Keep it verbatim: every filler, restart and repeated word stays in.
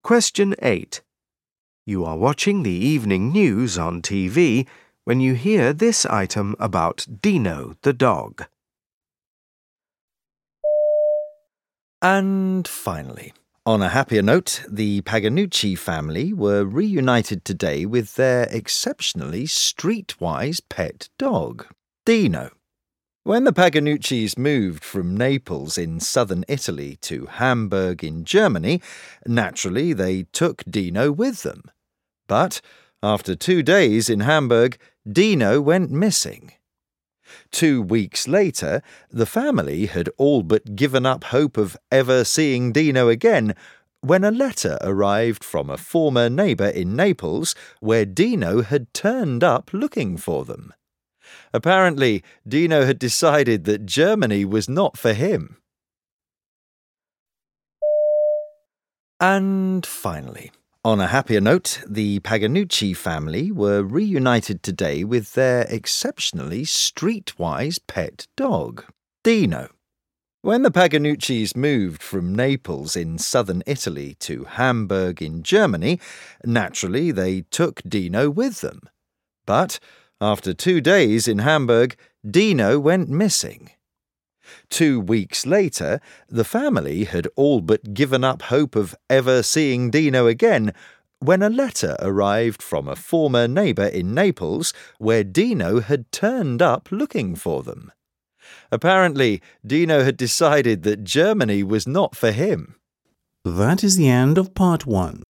Question eight. You are watching the evening news on T V when you hear this item about Dino the dog. And finally, on a happier note, the Paganucci family were reunited today with their exceptionally streetwise pet dog, Dino. When the Paganuccis moved from Naples in southern Italy to Hamburg in Germany, naturally they took Dino with them. But after two days in Hamburg, Dino went missing. Two weeks later, the family had all but given up hope of ever seeing Dino again when a letter arrived from a former neighbour in Naples where Dino had turned up looking for them. Apparently, Dino had decided that Germany was not for him. And finally, on a happier note, the Paganucci family were reunited today with their exceptionally streetwise pet dog, Dino. When the Paganuccis moved from Naples in southern Italy to Hamburg in Germany, naturally they took Dino with them. But after two days in Hamburg, Dino went missing. Two weeks later, the family had all but given up hope of ever seeing Dino again when a letter arrived from a former neighbour in Naples where Dino had turned up looking for them. Apparently, Dino had decided that Germany was not for him. That is the end of part one.